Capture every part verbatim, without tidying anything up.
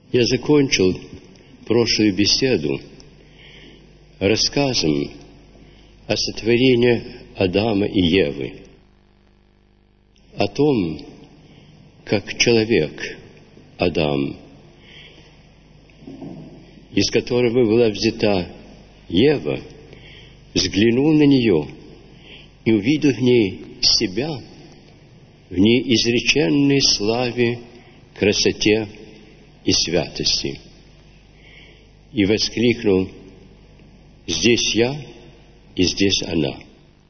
Я закончил прошлую беседу рассказом о сотворении Адама и Евы, о том, как человек, Адам, из которого была взята Ева, взглянул на нее и увидел в ней себя, в неизреченной славе, красоте и святости. И воскликнул: «Здесь я, и здесь она».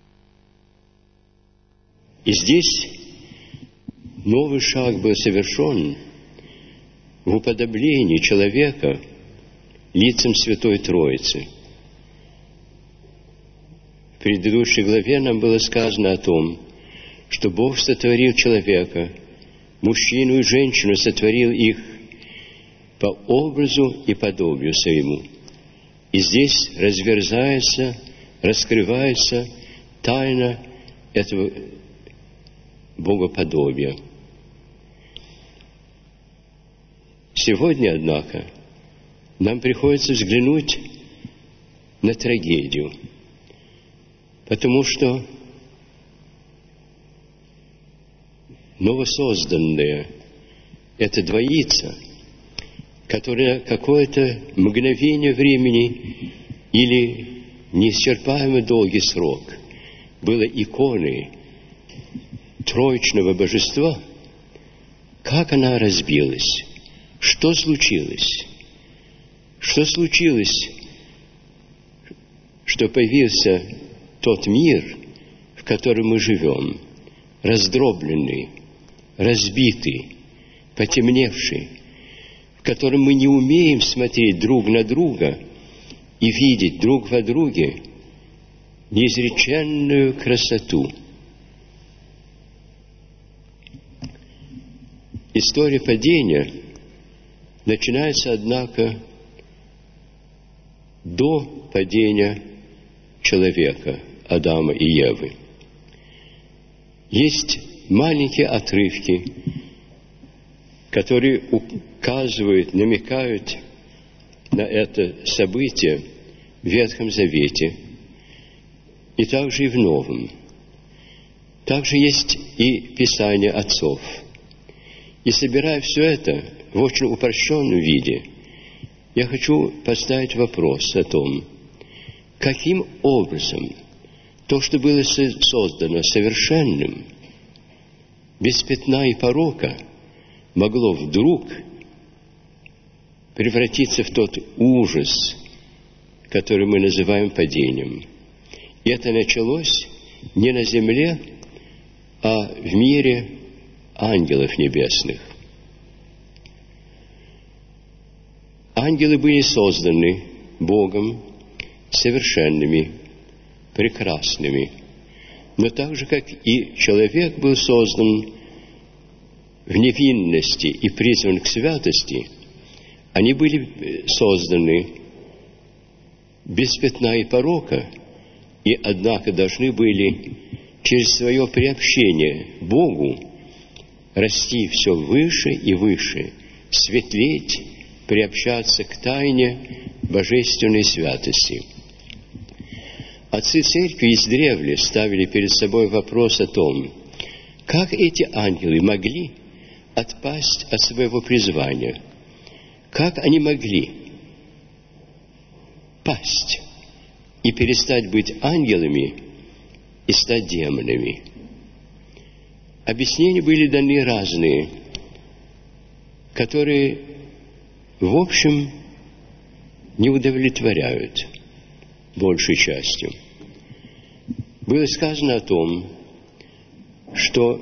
И здесь новый шаг был совершен в уподоблении человека лицам Святой Троицы. В предыдущей главе нам было сказано о том, что Бог сотворил человека, мужчину и женщину сотворил их по образу и подобию своему. И здесь разверзается, раскрывается тайна этого богоподобия. Сегодня, однако, нам приходится взглянуть на трагедию, потому что новосозданная эта двоица, которая какое-то мгновение времени или неисчерпаемый долгий срок была иконой троичного божества, как она разбилась, что случилось, что случилось, что появился тот мир, в котором мы живем, раздробленный, разбитый, потемневший, в котором мы не умеем смотреть друг на друга и видеть друг во друге неизреченную красоту. История падения начинается, однако, до падения человека, Адама и Евы. Есть маленькие отрывки, которые указывают, намекают на это событие в Ветхом Завете и также и в Новом. Также есть и Писание отцов. И собирая все это в очень упрощенном виде, я хочу поставить вопрос о том, каким образом то, что было создано совершенным, без пятна и порока, могло вдруг превратиться в тот ужас, который мы называем падением. И это началось не на земле, а в мире ангелов небесных. Ангелы были созданы Богом совершенными, прекрасными, но так же, как и человек был создан в невинности и призван к святости, они были созданы без пятна и порока, и, однако, должны были через свое приобщение Богу расти все выше и выше, светлеть, приобщаться к тайне божественной святости. Отцы Церкви издревле ставили перед собой вопрос о том, как эти ангелы могли отпасть от своего призвания, как они могли пасть и перестать быть ангелами и стать демонами. Объяснения были даны разные, которые, в общем, не удовлетворяют большей частью. Было сказано о том, что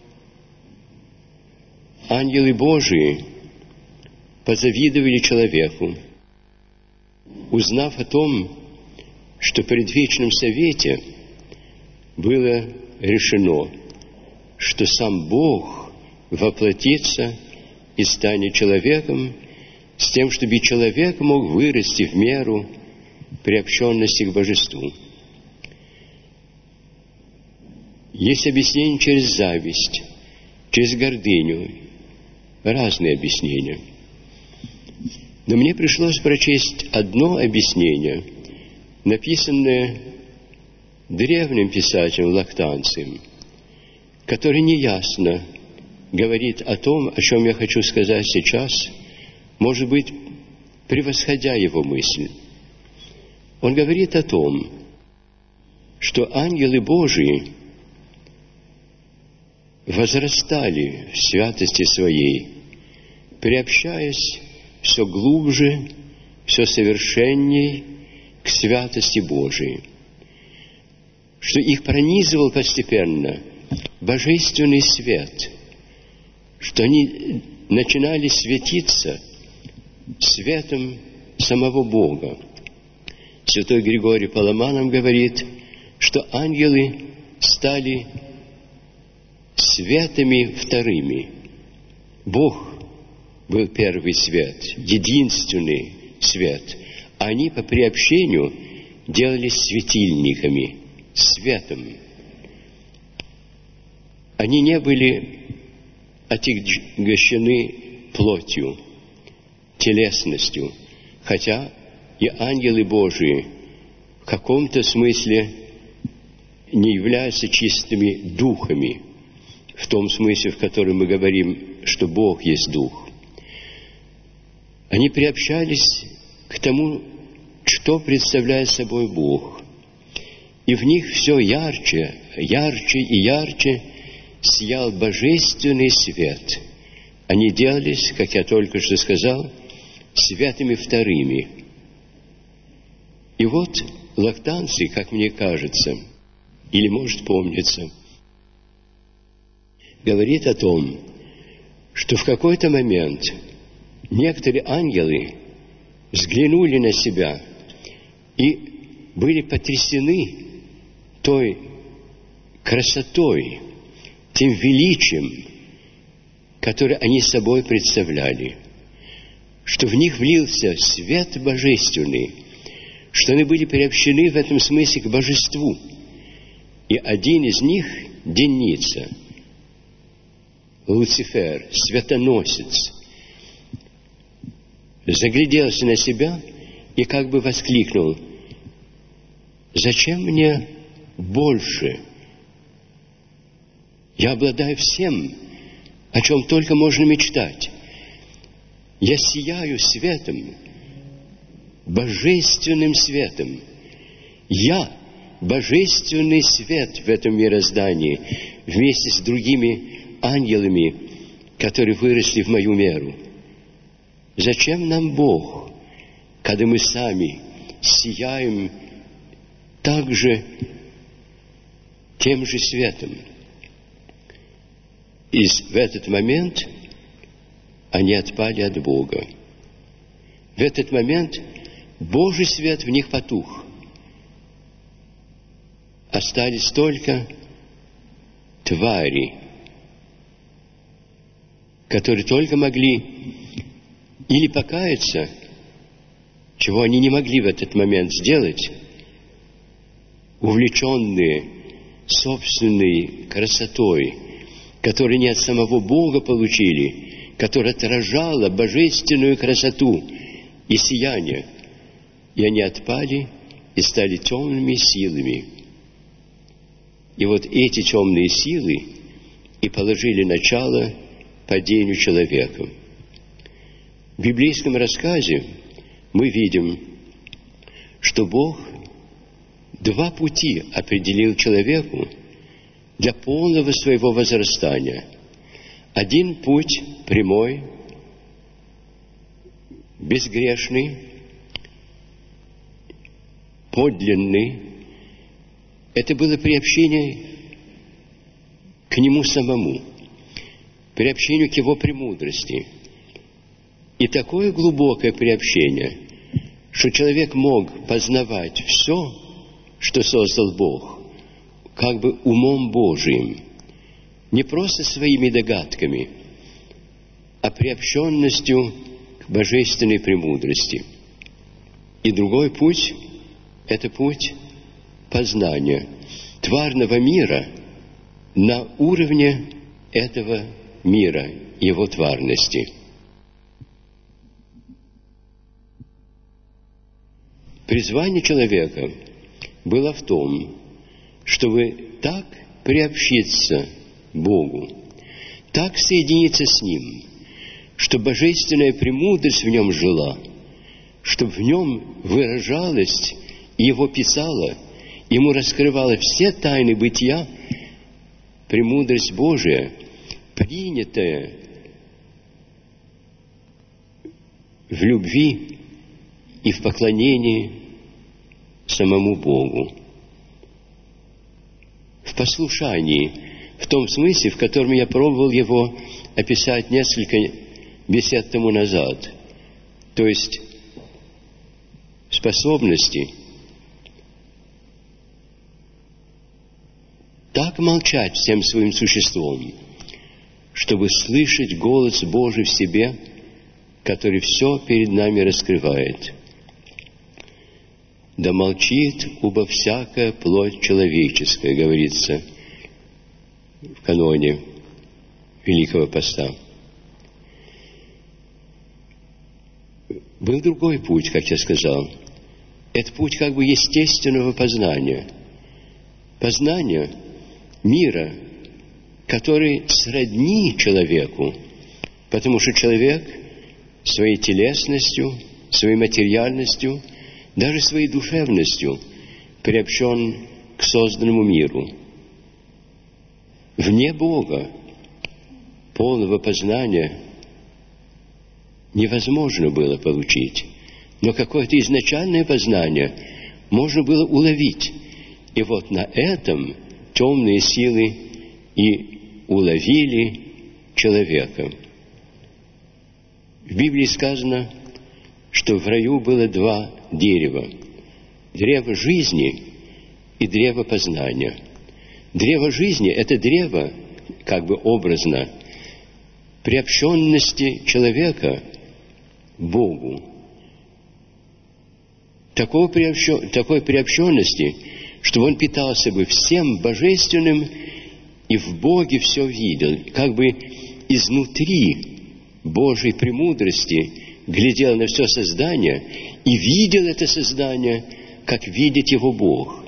ангелы Божии позавидовали человеку, узнав о том, что при Вечном Совете было решено, что сам Бог воплотится и станет человеком, с тем, чтобы человек мог вырасти в меру приобщенности к божеству. Есть объяснение через зависть, через гордыню, разные объяснения. Но мне пришлось прочесть одно объяснение, написанное древним писателем Лактанцием, который неясно говорит о том, о чем я хочу сказать сейчас, может быть, превосходя его мысль. Он говорит о том, что ангелы Божии возрастали в святости своей, приобщаясь все глубже, все совершенней к святости Божией, что их пронизывал постепенно божественный свет, что они начинали светиться светом самого Бога. Святой Григорий Паламанов говорит, что ангелы стали светами вторыми. Бог был первый свет, единственный свет. А они по приобщению делались светильниками, светом. Они не были отягощены плотью, телесностью, хотя и ангелы Божии в каком-то смысле не являются чистыми духами, в том смысле, в котором мы говорим, что Бог есть Дух. Они приобщались к тому, что представляет собой Бог. И в них все ярче, ярче и ярче сиял божественный свет. Они делались, как я только что сказал, светами вторыми. И вот Лактанций, как мне кажется, или может помниться, говорит о том, что в какой-то момент некоторые ангелы взглянули на себя и были потрясены той красотой, тем величием, которое они собой представляли, что в них влился свет божественный, что они были приобщены в этом смысле к божеству. И один из них, Деница, Луцифер, светоносец, загляделся на себя и как бы воскликнул: «Зачем мне больше? Я обладаю всем, о чем только можно мечтать. Я сияю светом, божественным светом. Я божественный свет в этом мироздании вместе с другими ангелами, которые выросли в мою меру. Зачем нам Бог, когда мы сами сияем также тем же светом?» И в этот момент они отпали от Бога. В этот момент Божий свет в них потух. Остались только твари, которые только могли или покаяться, чего они не могли в этот момент сделать, увлеченные собственной красотой, которую не от самого Бога получили, которая отражала божественную красоту и сияние. И они отпали и стали темными силами. И вот эти темные силы и положили начало падению человека. В библейском рассказе мы видим, что Бог два пути определил человеку для полного своего возрастания. Один путь прямой, безгрешный, подлинный. Это было приобщение к Нему самому, приобщение к Его премудрости. И такое глубокое приобщение, что человек мог познавать все, что создал Бог, как бы умом Божиим, не просто своими догадками, а приобщенностью к божественной премудрости. И другой путь – это путь познания тварного мира на уровне этого мира, его тварности. Призвание человека было в том, чтобы так приобщиться к Богу, так соединиться с Ним, чтобы божественная премудрость в нем жила, чтобы в нем выражалась и его писала, ему раскрывала все тайны бытия, премудрость Божия, принятая в любви и в поклонении самому Богу, в послушании, в том смысле, в котором я пробовал его описать несколько бесед тому назад, то есть способности так молчать всем своим существом, чтобы слышать голос Божий в себе, который все перед нами раскрывает. «Да молчит убо всякая плоть человеческая», говорится в каноне Великого Поста. Был другой путь, как я сказал. Это путь как бы естественного познания. Познания мира, который сродни человеку, потому что человек своей телесностью, своей материальностью, даже своей душевностью приобщен к созданному миру. Вне Бога полного познания невозможно было получить, но какое-то изначальное познание можно было уловить. И вот на этом темные силы и уловили человека. В Библии сказано, что в раю было два дерева: древо жизни и древо познания. Древо жизни – это древо, как бы образно, приобщенности человека к Богу. Такой, приобщен, такой приобщенности, чтобы он питался бы всем божественным и в Боге все видел, как бы изнутри Божьей премудрости глядел на все создание и видел это создание, как видит его Бог.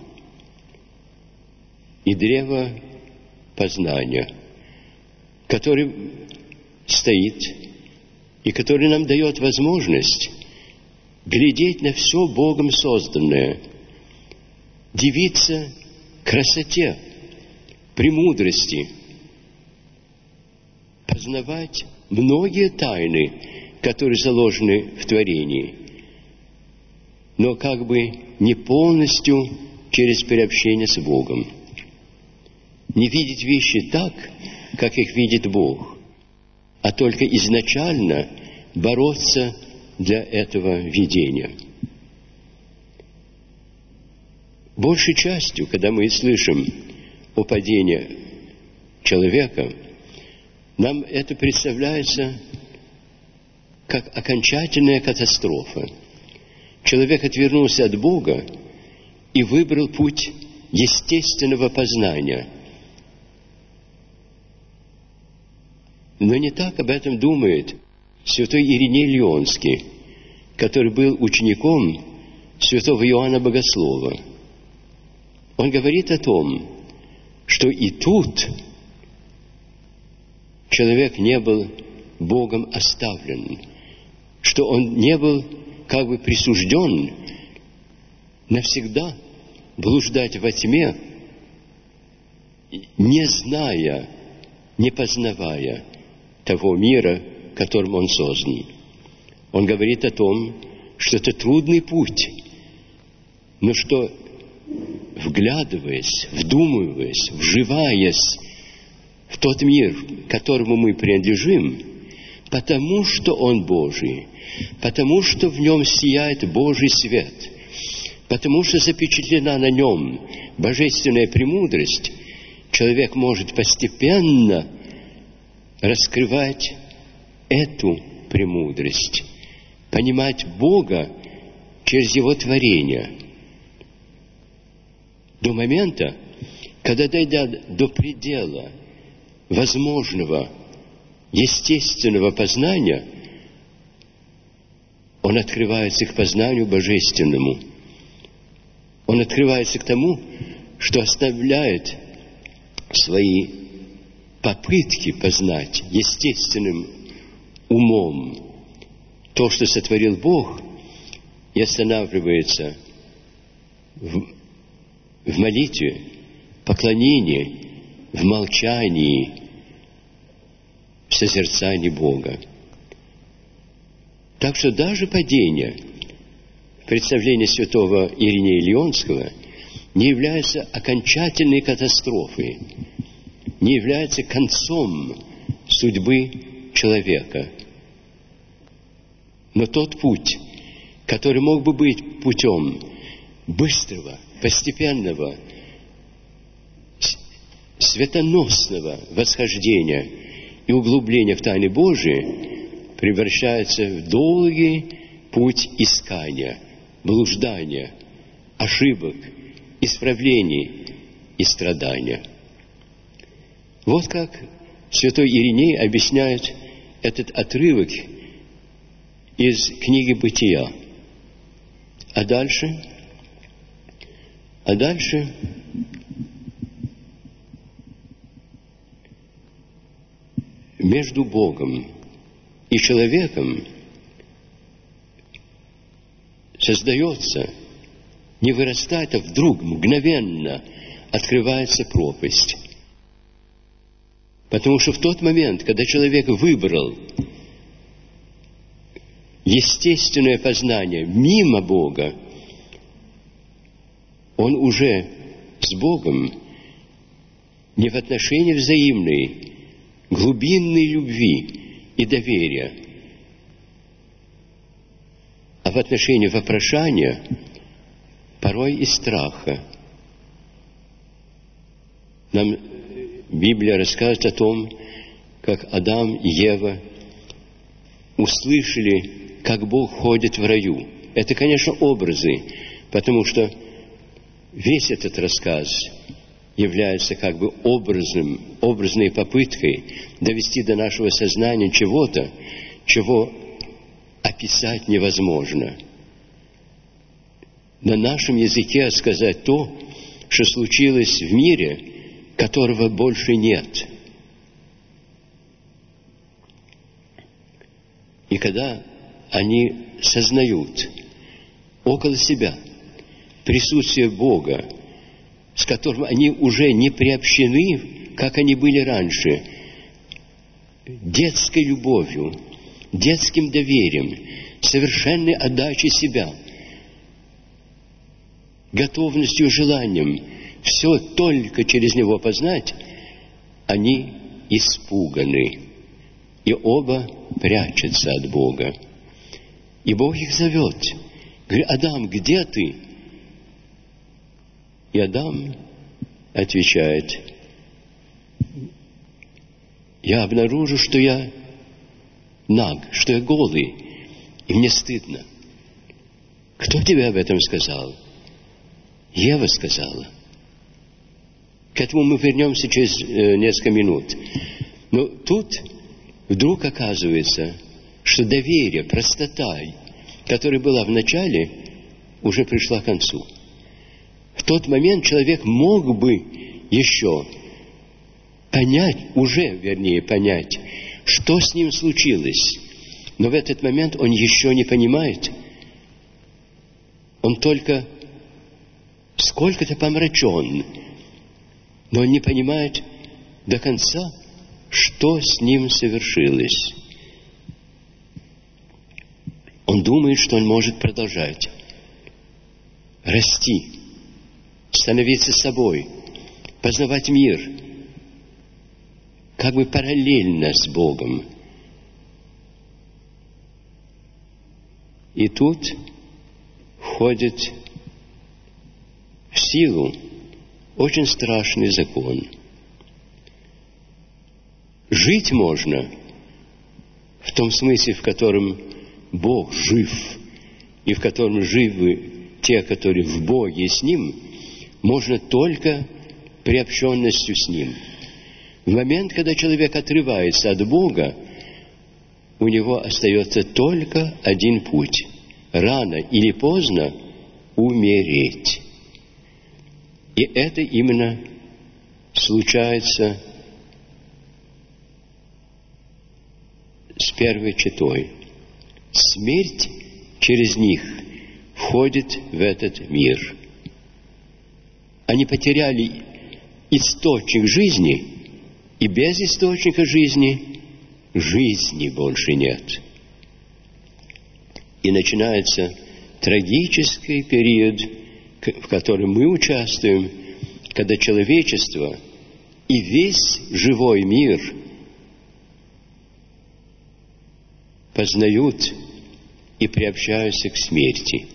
И древо познания, который стоит и который нам дает возможность глядеть на все Богом созданное, дивиться красоте, премудрости, познавать многие тайны, которые заложены в творении, но как бы не полностью через приобщение с Богом. Не видеть вещи так, как их видит Бог, а только изначально бороться для этого видения. Большей частью, когда мы слышим о падении человека, нам это представляется как окончательная катастрофа. Человек отвернулся от Бога и выбрал путь естественного познания. Но не так об этом думает святой Ириней Лионский, который был учеником святого Иоанна Богослова. Он говорит о том, что и тут человек не был Богом оставлен, что он не был как бы присужден навсегда блуждать во тьме, не зная, не познавая того мира, которым он создан. Он говорит о том, что это трудный путь, но что, вглядываясь, вдумываясь, вживаясь в тот мир, которому мы принадлежим, потому что он Божий, потому что в нем сияет Божий свет, потому что запечатлена на нем божественная премудрость, человек может постепенно раскрывать эту премудрость, понимать Бога через Его творение. До момента, когда дойдет до предела возможного естественного познания, он открывается к познанию божественному. Он открывается к тому, что оставляет свои попытки познать естественным умом то, что сотворил Бог, и останавливается в, в молитве, поклонении, в молчании, в созерцании Бога. Так что даже падение в представлении святого Иринея Лионского не является окончательной катастрофой, не является концом судьбы человека. Но тот путь, который мог бы быть путем быстрого, постепенного, светоносного восхождения и углубления в тайны Божии, превращается в долгий путь искания, блуждания, ошибок, исправлений и страдания. Вот как святой Ириней объясняет этот отрывок из книги «Бытия». А дальше? А дальше между Богом и человеком создается, не вырастает, а вдруг мгновенно открывается пропасть. Потому что в тот момент, когда человек выбрал естественное познание мимо Бога, он уже с Богом не в отношении взаимной, глубинной любви и доверия, а в отношении вопрошания, порой и страха. Нам Библия рассказывает о том, как Адам и Ева услышали, как Бог ходит в раю. Это, конечно, образы, потому что весь этот рассказ является как бы образным, образной попыткой довести до нашего сознания чего-то, чего описать невозможно. На нашем языке сказать то, что случилось в мире, которого больше нет. И когда они сознают около себя присутствие Бога, с которым они уже не приобщены, как они были раньше, детской любовью, детским доверием, совершенной отдачей себя, готовностью, желанием все только через Него познать, они испуганы, и оба прячутся от Бога. И Бог их зовет. Говорит: Адам, где ты? И Адам отвечает: я обнаружу, что я наг, что я голый, и мне стыдно. Кто тебе об этом сказал? Ева сказала. К этому мы вернемся через э, несколько минут. Но тут вдруг оказывается, что доверие, простота, которая была в начале, уже пришла к концу. В тот момент человек мог бы еще понять, уже, вернее, понять, что с ним случилось. Но в этот момент он еще не понимает. Он только сколько-то помрачен, но он не понимает до конца, что с ним совершилось. Он думает, что он может продолжать расти, становиться собой, познавать мир, как бы параллельно с Богом. И тут входит в силу очень страшный закон. Жить можно в том смысле, в котором Бог жив, и в котором живы те, которые в Боге и с Ним, можно только приобщенностью с Ним. В момент, когда человек отрывается от Бога, у него остается только один путь – рано или поздно умереть. И это именно случается с первой четой. Смерть через них входит в этот мир. Они потеряли источник жизни, и без источника жизни жизни больше нет. И начинается трагический период, в котором мы участвуем, когда человечество и весь живой мир познают и приобщаются к смерти.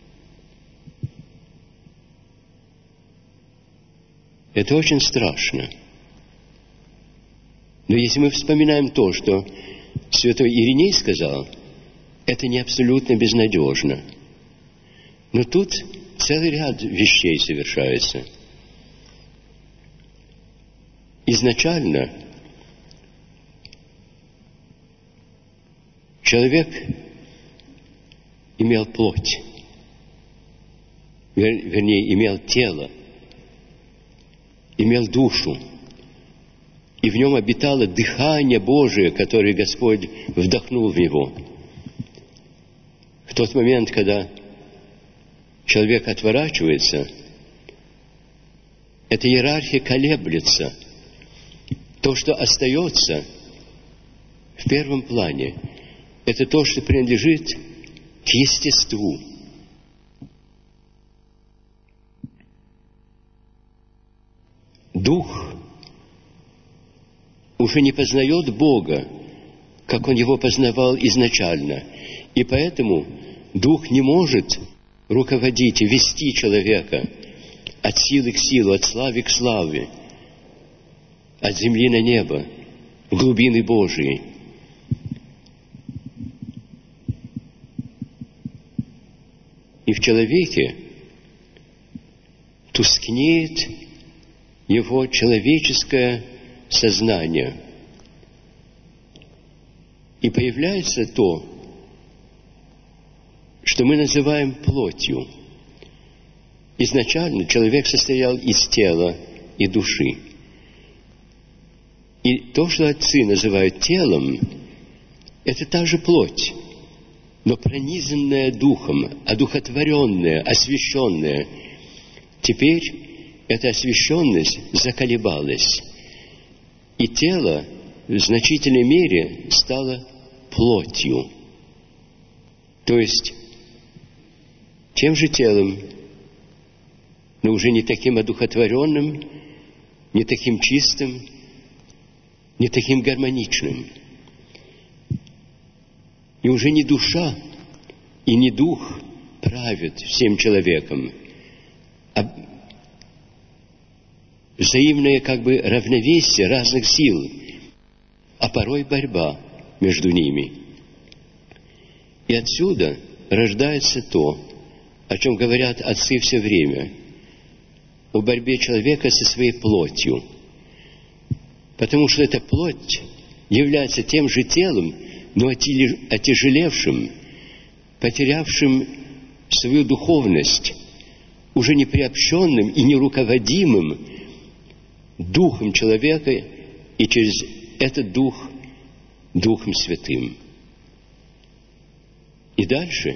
Это очень страшно. Но если мы вспоминаем то, что святой Ириней сказал, это не абсолютно безнадежно. Но тут целый ряд вещей совершается. Изначально человек имел плоть, вер, вернее, имел тело, имел душу, и в нем обитало дыхание Божие, которое Господь вдохнул в него. В тот момент, когда человек отворачивается, эта иерархия колеблется. То, что остается в первом плане, это то, что принадлежит к естеству. Дух уже не познает Бога, как он его познавал изначально. И поэтому Дух не может руководить и вести человека от силы к силе, от славы к славе, от земли на небо, в глубины Божии. И в человеке тускнеет его человеческое сознание. И появляется то, что мы называем плотью. Изначально человек состоял из тела и души. И то, что отцы называют телом, это та же плоть, но пронизанная духом, одухотворенная, освященная. Теперь эта освященность заколебалась, и тело в значительной мере стало плотью. То есть тем же телом, но уже не таким одухотворенным, не таким чистым, не таким гармоничным. И уже не душа и не дух правят всем человеком, а взаимное как бы равновесие разных сил, а порой борьба между ними. И отсюда рождается то, о чем говорят отцы все время, о борьбе человека со своей плотью. Потому что эта плоть является тем же телом, но отяжелевшим, потерявшим свою духовность, уже не приобщенным и не руководимым Духом человека, и через этот Дух Духом Святым. И дальше,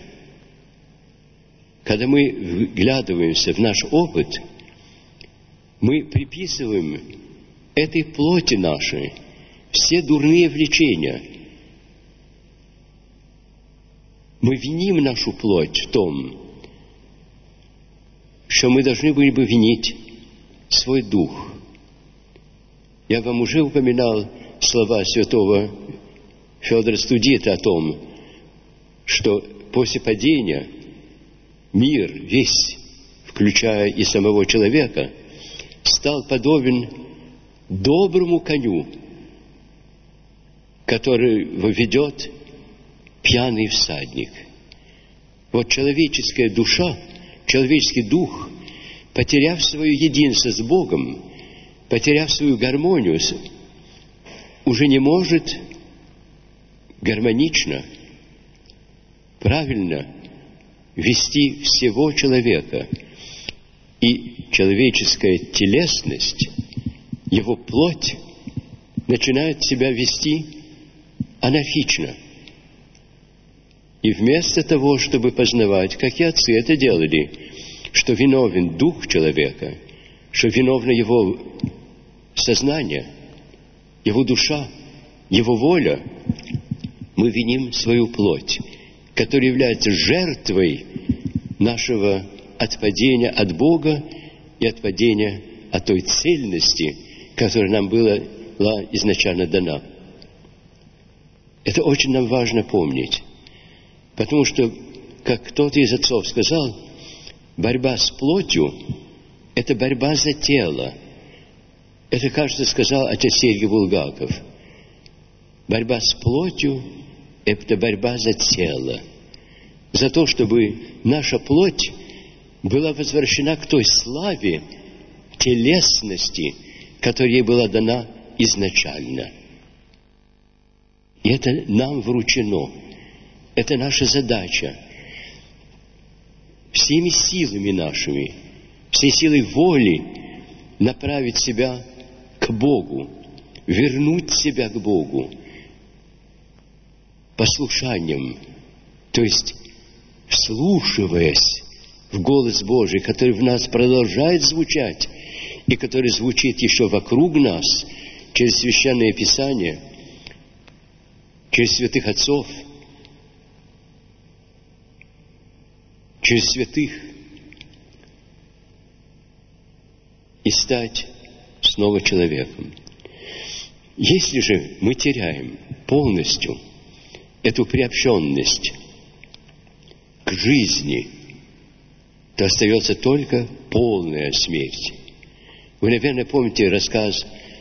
когда мы вглядываемся в наш опыт, мы приписываем этой плоти нашей все дурные влечения. Мы виним нашу плоть в том, что мы должны были бы винить свой дух. Я вам уже упоминал слова святого Феодора Студита о том, что после падения мир весь, включая и самого человека, стал подобен доброму коню, который ведет пьяный всадник. Вот человеческая душа, человеческий дух, потеряв свое единство с Богом, потеряв свою гармонию, уже не может гармонично, правильно вести всего человека. И человеческая телесность, его плоть, начинает себя вести анархично. И вместо того, чтобы познавать, как и отцы это делали, что виновен дух человека, что виновно его сознание, его душа, его воля, мы виним свою плоть, которая является жертвой нашего отпадения от Бога и отпадения от той цельности, которая нам была изначально дана. Это очень нам важно помнить, потому что, как кто-то из отцов сказал, борьба с плотью – это борьба за тело. Это, кажется, сказал отец Сергий Булгаков. Борьба с плотью – это борьба за тело, за то, чтобы наша плоть была возвращена к той славе телесности, которая ей была дана изначально. И это нам вручено. Это наша задача. Всеми силами нашими, всей силой воли направить себя к Богу, вернуть себя к Богу послушанием, то есть вслушиваясь в голос Божий, который в нас продолжает звучать и который звучит еще вокруг нас через Священное Писание, через святых отцов, через святых, и стать снова человеком. Если же мы теряем полностью эту приобщенность к жизни, то остается только полная смерть. Вы, наверное, помните рассказ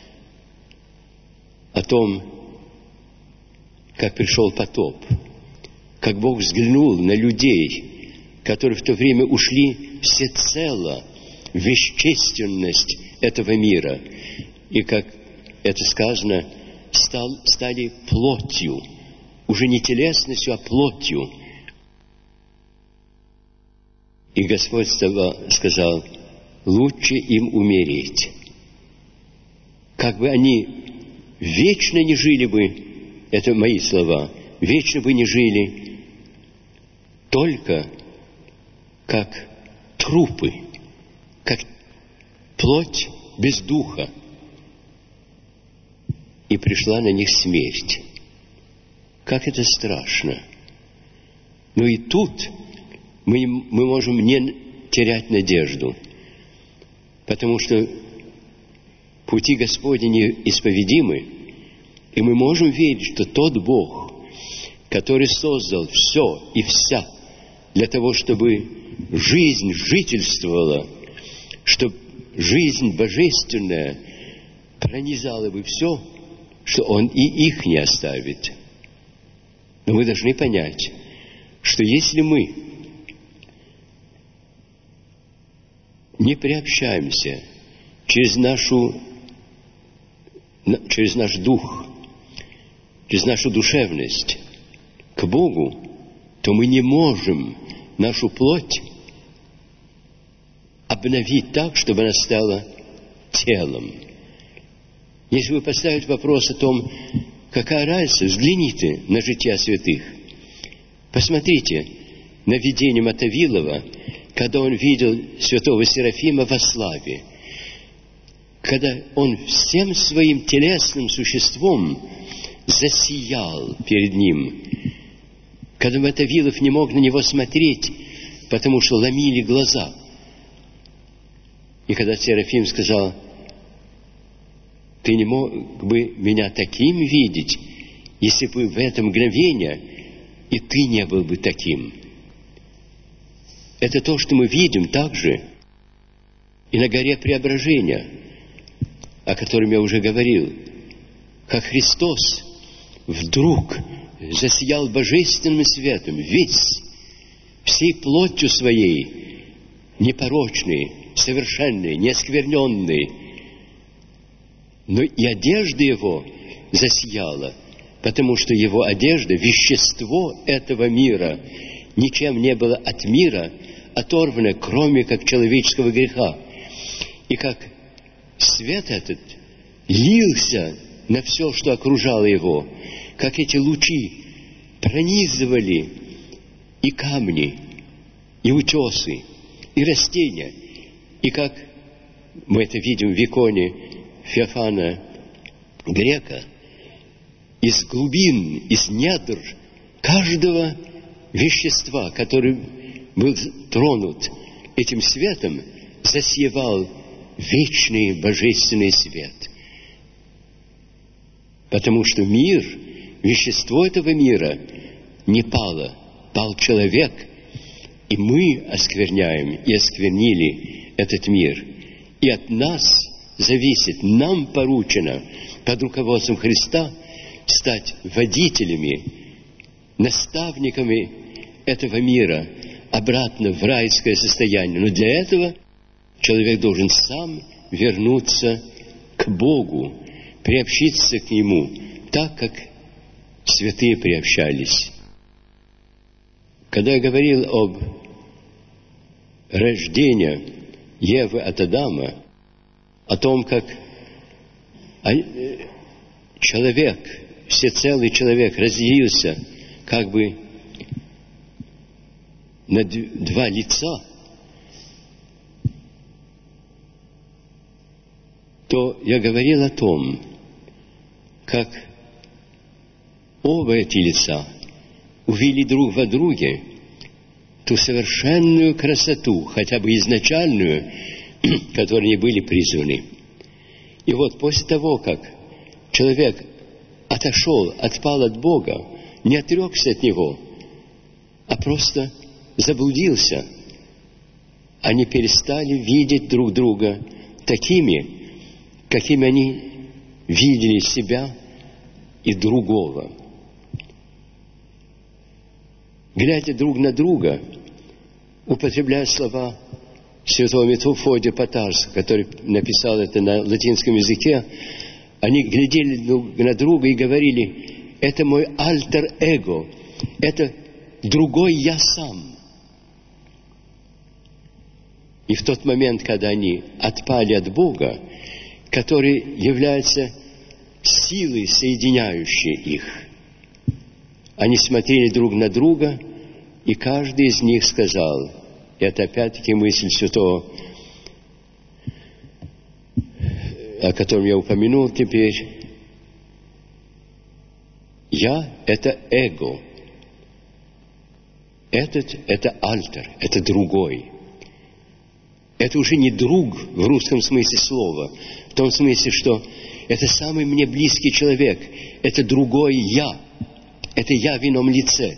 о том, как пришел потоп, как Бог взглянул на людей, которые в то время ушли всецело в вещественность этого мира, и, как это сказано, стал, стали плотью, уже не телесностью, а плотью. И Господь сказал, лучше им умереть. Как бы они вечно не жили бы, это мои слова, вечно бы не жили, только как трупы, как плоть без духа. И пришла на них смерть. Как это страшно! Но и тут мы, мы можем не терять надежду, потому что пути Господни неисповедимы, и мы можем верить, что тот Бог, который создал все и вся для того, чтобы жизнь жительствовала, чтобы жизнь божественная пронизала бы все, что Он и их не оставит. Но мы должны понять, что если мы не приобщаемся через нашу, через наш дух, через нашу душевность к Богу, то мы не можем нашу плоть обновить так, чтобы она стала телом. Если вы поставите вопрос о том, какая разница, взгляните на жития святых. Посмотрите на видение Мотовилова, когда он видел святого Серафима во славе, когда он всем своим телесным существом засиял перед ним, когда Мотовилов не мог на него смотреть, потому что ломили глаза. И когда Серафим сказал, ты не мог бы меня таким видеть, если бы в это мгновение и ты не был бы таким. Это то, что мы видим также и на горе Преображения, о котором я уже говорил, как Христос вдруг засиял божественным светом, весь, всей плотью своей, непорочный, совершенный, неоскверненный. Но и одежда его засияла, потому что его одежда, вещество этого мира, ничем не было от мира, оторвано, кроме как человеческого греха. И как свет этот лился на все, что окружало его, как эти лучи пронизывали и камни, и утесы, и растения, и как мы это видим в иконе Феофана Грека, из глубин, из недр каждого вещества, который был тронут этим светом, засиевал вечный божественный свет. Потому что мир, вещество этого мира не пало, пал человек, и мы оскверняем и осквернили этот мир. И от нас зависит, нам поручено под руководством Христа стать водителями, наставниками этого мира обратно в райское состояние. Но для этого человек должен сам вернуться к Богу, приобщиться к Нему, так, как святые приобщались. Когда я говорил об рождении Евы от Адама, о том, как человек, всецелый человек разделился как бы на два лица, то я говорил о том, как оба эти лица увидели друг во друге ту совершенную красоту, хотя бы изначальную, которой они были призваны. И вот после того, как человек отошел, отпал от Бога, не отрекся от Него, а просто заблудился, они перестали видеть друг друга такими, какими они видели себя и другого. Глядя друг на друга, употребляя слова святого Мефодия Потарского, который написал это на латинском языке, они глядели друг на друга и говорили: это мой альтер-эго, это другой я сам. И в тот момент, когда они отпали от Бога, который является силой, соединяющей их, они смотрели друг на друга, и каждый из них сказал, это опять-таки мысль святого, о котором я упомянул теперь, я – это эго, этот – это альтер, это другой. Это уже не друг в русском смысле слова, в том смысле, что это самый мне близкий человек, это другой я, это я в ином лице.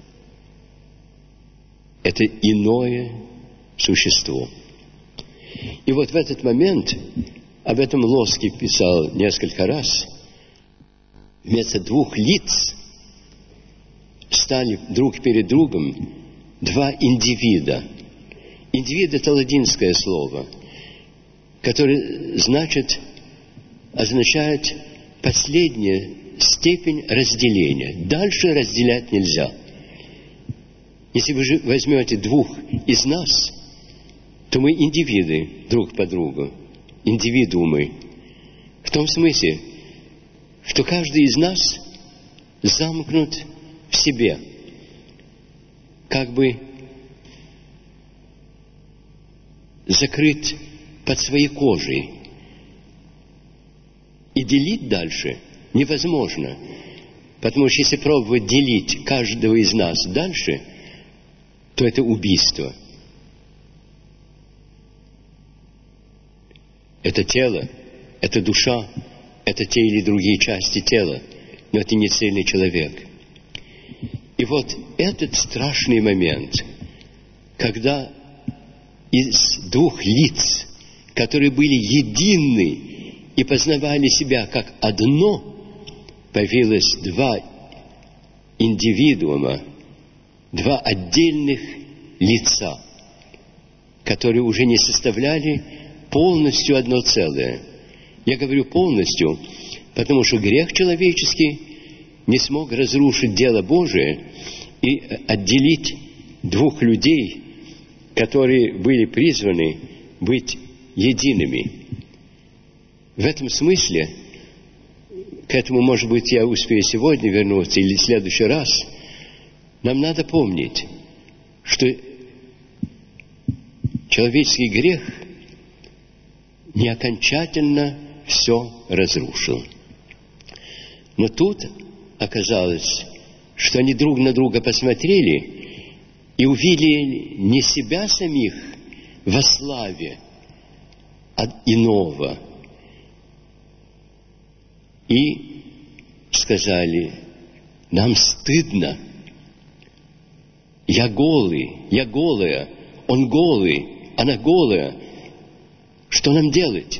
Это иное существо. И вот в этот момент, об этом Лоский писал несколько раз, вместо двух лиц стали друг перед другом два индивида. Индивид – это латинское слово, которое значит, означает последняя степень разделения. Дальше разделять нельзя. Если вы же возьмете двух из нас, то мы индивиды друг по другу, индивидуумы. В том смысле, что каждый из нас замкнут в себе, как бы закрыт под своей кожей. И делить дальше невозможно, потому что если пробовать делить каждого из нас дальше, то это убийство. Это тело, это душа, это те или другие части тела, но это не цельный человек. И вот этот страшный момент, когда из двух лиц, которые были едины и познавали себя как одно, появилось два индивидуума, два отдельных лица, которые уже не составляли полностью одно целое. Я говорю полностью, потому что грех человеческий не смог разрушить дело Божие и отделить двух людей которые были призваны быть едиными. В этом смысле, к этому, может быть, я успею сегодня вернуться или в следующий раз, нам надо помнить, что человеческий грех не окончательно все разрушил. Но тут оказалось, что они друг на друга посмотрели и увидели не себя самих во славе от иного, и сказали: нам стыдно, я голый, я голая, он голый, она голая, что нам делать?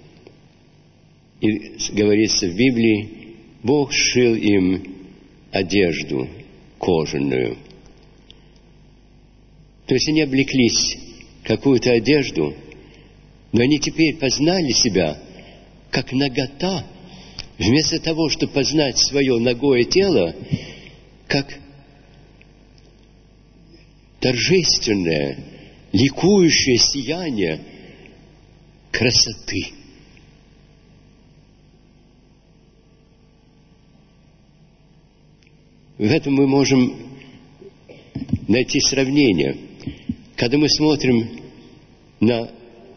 И говорится в Библии, Бог сшил им одежду кожаную. То есть они облеклись в какую-то одежду, но они теперь познали себя как нагота, вместо того, чтобы познать свое нагое тело, как торжественное, ликующее сияние красоты. В этом мы можем найти сравнение. Когда мы смотрим на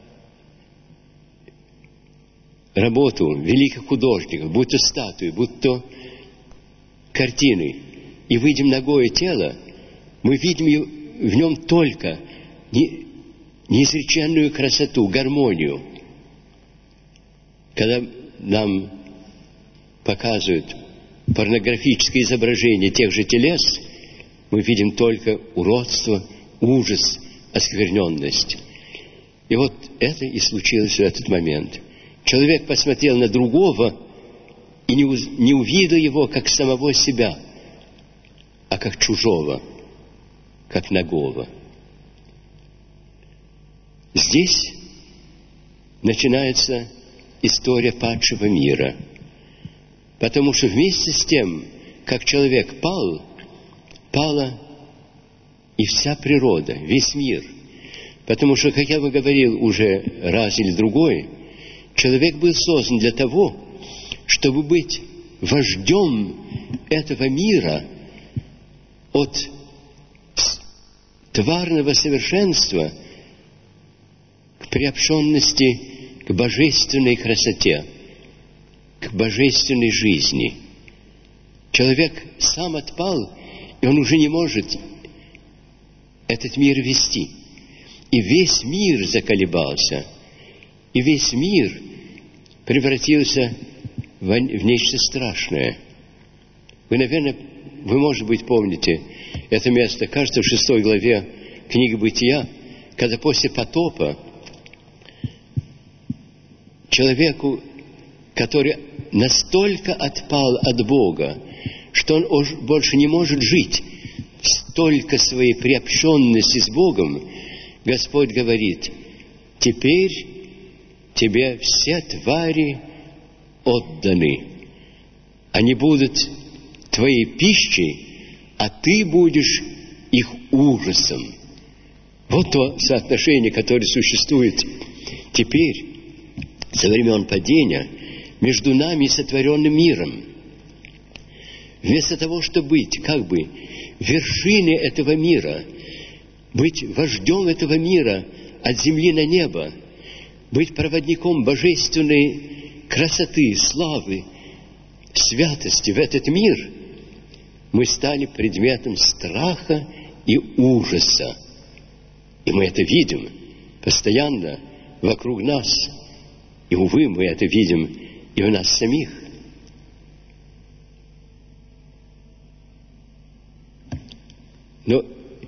работу великих художников, будь то статуи, будь то картины, и видим нагое тело, мы видим в нем только неизреченную красоту, гармонию. Когда нам показывают порнографическое изображение тех же телес, мы видим только уродство, ужас, оскверненность. И вот это и случилось в этот момент. Человек посмотрел на другого и не, уз... не увидел его как самого себя, а как чужого, как нагого. Здесь начинается история падшего мира. Потому что вместе с тем, как человек пал, пала и вся природа, весь мир. Потому что, как я вам говорил уже раз или другой, человек был создан для того, чтобы быть вождем этого мира от тварного совершенства к приобщенности к божественной красоте, к божественной жизни. Человек сам отпал, и он уже не может этот мир вести. И весь мир заколебался, и весь мир превратился в, в нечто страшное. Вы, наверное, вы, может быть, помните это место, кажется, в шестой главе книги Бытия, когда после потопа человеку, который настолько отпал от Бога, что он больше не может жить в столько своей приобщенности с Богом, Господь говорит: теперь тебе все твари отданы. Они будут твоей пищей, а ты будешь их ужасом. Вот то соотношение, которое существует теперь, со времен падения, между нами и сотворенным миром. Вместо того, чтобы быть как бы вершиной этого мира, быть вождем этого мира от земли на небо, быть проводником божественной красоты, славы, святости в этот мир, мы стали предметом страха и ужаса. И мы это видим постоянно вокруг нас. И, увы, мы это видим и у нас самих. Но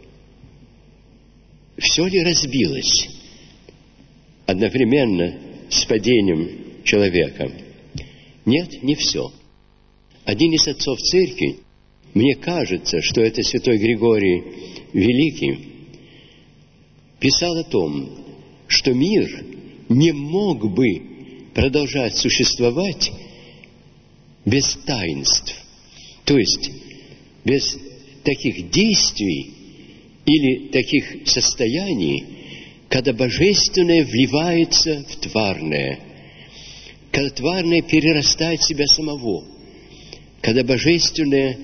все ли разбилось одновременно с падением человека? Нет, не все. Один из отцов церкви, мне кажется, что это святой Григорий Великий, писал о том, что мир не мог бы продолжать существовать без таинств, то есть без таких действий, или таких состояний, когда божественное вливается в тварное, когда тварное перерастает в себя самого, когда божественное,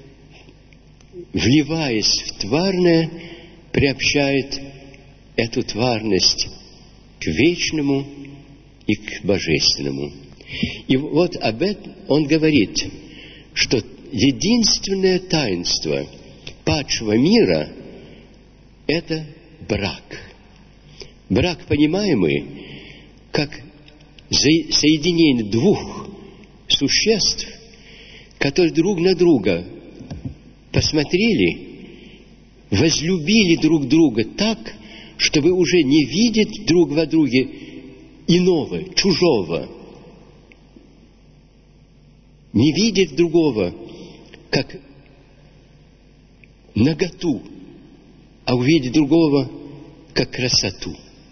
вливаясь в тварное, приобщает эту тварность к вечному и к божественному. И вот об этом он говорит, что единственное таинство падшего мира – это брак. Брак, понимаемый как соединение двух существ, которые друг на друга посмотрели, возлюбили друг друга так, чтобы уже не видеть друг во друге иного, чужого, не видеть другого как наготу, а увидеть другого как красоту.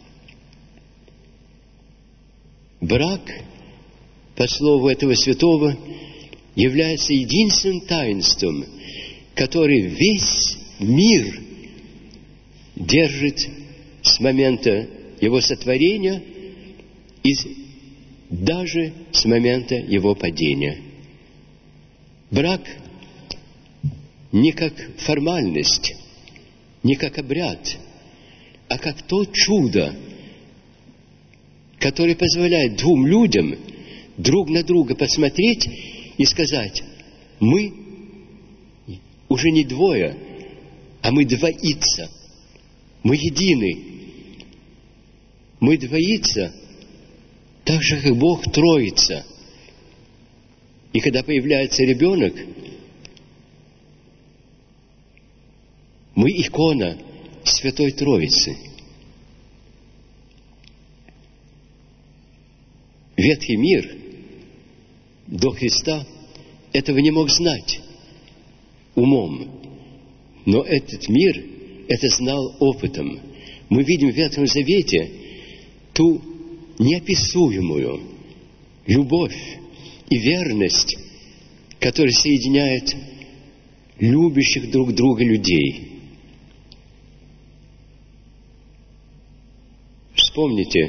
Брак, по слову этого святого, является единственным таинством, который весь мир держит с момента его сотворения и даже с момента его падения. Брак не как формальность, не как обряд, а как то чудо, которое позволяет двум людям друг на друга посмотреть и сказать: мы уже не двое, а мы двоица, мы едины, мы двоица, так же, как Бог троица. И когда появляется ребенок, мы икона Святой Троицы. Ветхий мир до Христа этого не мог знать умом, но этот мир это знал опытом. Мы видим в Ветхом Завете ту неописуемую любовь и верность, которая соединяет любящих друг друга людей. Вспомните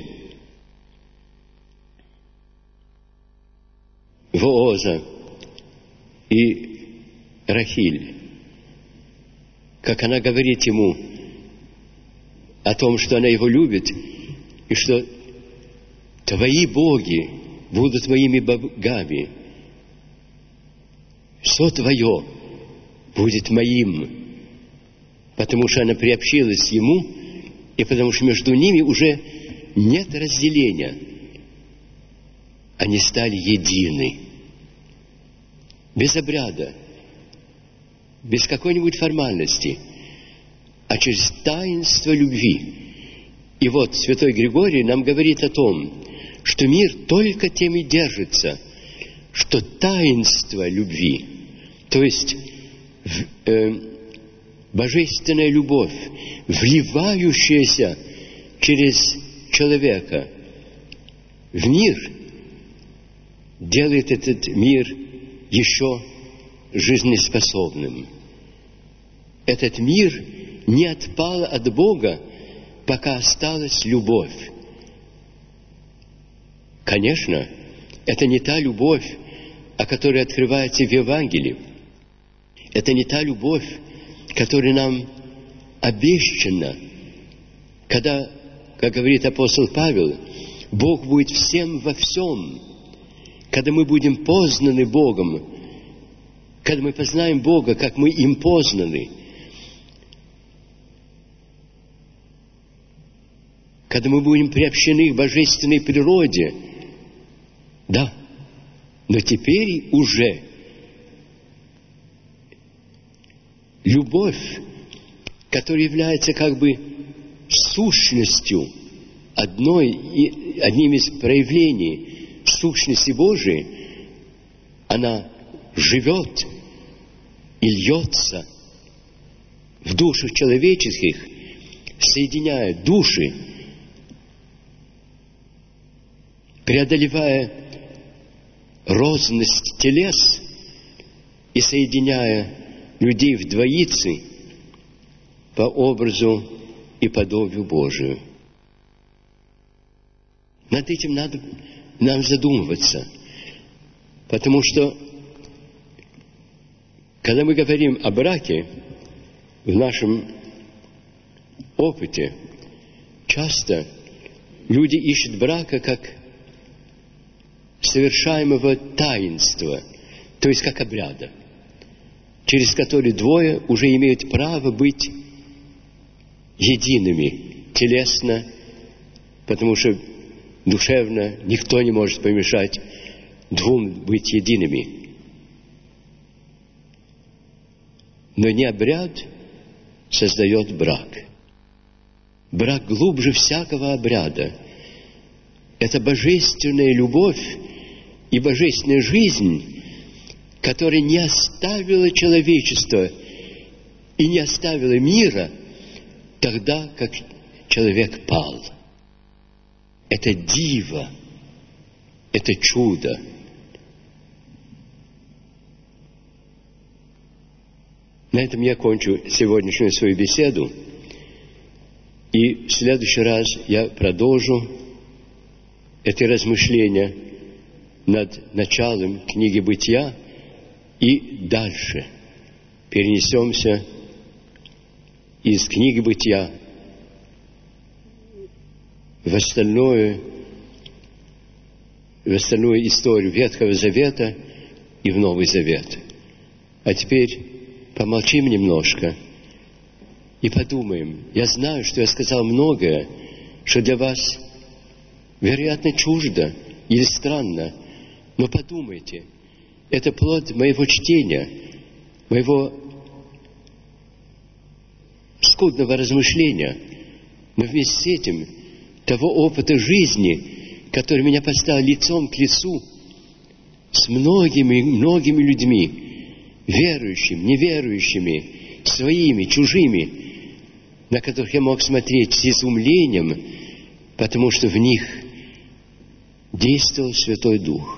Вооза и Рахиль, как она говорит ему о том, что она его любит, и что твои боги будут моими богами, все твое будет моим, потому что она приобщилась ему, и потому что между ними уже нет разделения. Они стали едины. Без обряда, без какой-нибудь формальности, а через таинство любви. И вот святой Григорий нам говорит о том, что мир только тем и держится, что таинство любви, то есть э, божественная любовь, вливающаяся через человека в мир, делает этот мир еще жизнеспособным. Этот мир не отпал от Бога, пока осталась любовь. Конечно, это не та любовь, о которой открывается в Евангелии. Это не та любовь, которая нам обещана, когда, как говорит апостол Павел, Бог будет всем во всем. Когда мы будем познаны Богом, когда мы познаем Бога, как мы им познаны, когда мы будем приобщены к божественной природе, да, но теперь уже любовь, которая является как бы сущностью, одной, одним из проявлений сущности Божией, она живет и льется в душах человеческих, соединяя души, преодолевая розность телес и соединяя людей в двоицы по образу и подобию Божию. Над этим надо нам задумываться, потому что, когда мы говорим о браке, в нашем опыте часто люди ищут брака как совершаемого таинства, то есть как обряда, через который двое уже имеют право быть едиными телесно, потому что душевно никто не может помешать двум быть едиными. Но не обряд создает брак. Брак глубже всякого обряда. Это божественная любовь и божественная жизнь, которая не оставила человечество и не оставила мира тогда, как человек пал. Это диво, это чудо. На этом я кончу сегодняшнюю свою беседу. И в следующий раз я продолжу эти размышления над началом книги «Бытия» и дальше перенесемся из книги «Бытия» в остальную, в остальную историю Ветхого Завета и в Новый Завет. А теперь помолчим немножко и подумаем. Я знаю, что я сказал многое, что для вас, вероятно, чуждо или странно, но подумайте, это плод моего чтения, моего скудного размышления, но вместе с этим того опыта жизни, который меня поставил лицом к лицу с многими, многими людьми, верующими, неверующими, своими, чужими, на которых я мог смотреть с изумлением, потому что в них действовал Святой Дух.